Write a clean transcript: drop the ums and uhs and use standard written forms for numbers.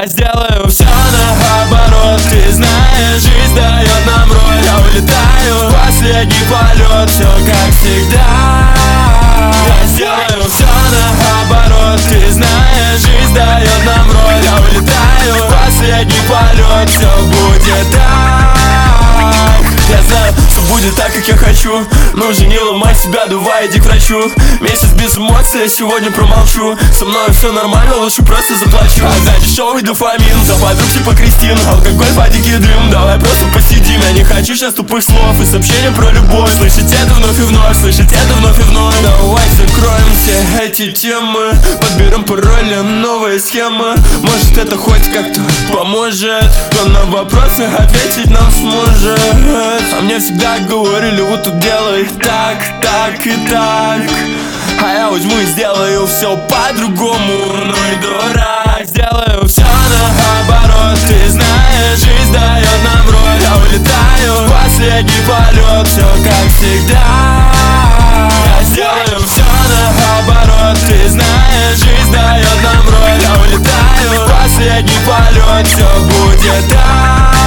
сделаю все наоборот. Ты знаешь, жизнь дает нам роль. Я улетаю в последний полет, все как всегда. Я сделаю все наоборот. Ты знаешь, жизнь дает нам роль. Я улетаю в последний полет, все будет так. Я знаю, что будет так, как я хочу. Но уже не ломай себя, давай иди к врачу. Месяц без эмоций, я сегодня промолчу. Со мной все нормально, лучше просто заплачу. А за дешевый дофамин, за подруг типа Кристин. Алкоголь, подики, дым, давай просто посидим. Я не хочу сейчас тупых слов и сообщения про любовь. Слышать это вновь и вновь, слышать это вновь и вновь. Давай закроем все эти темы, подберем пароли, новые схемы. Может это хоть как-то поможет, кто на вопросы ответить нам сможет. А мне всегда говорили, вот тут делай так, так и так. А я возьму и сделаю все по-другому. Ну и дурак, сделаю все наоборот. Ты знаешь, жизнь дает нам роль. Я улетаю в последний полет, все как всегда. Я сделаю все наоборот. Ты знаешь, жизнь дает нам роль. Я улетаю в последний полет, все будет так.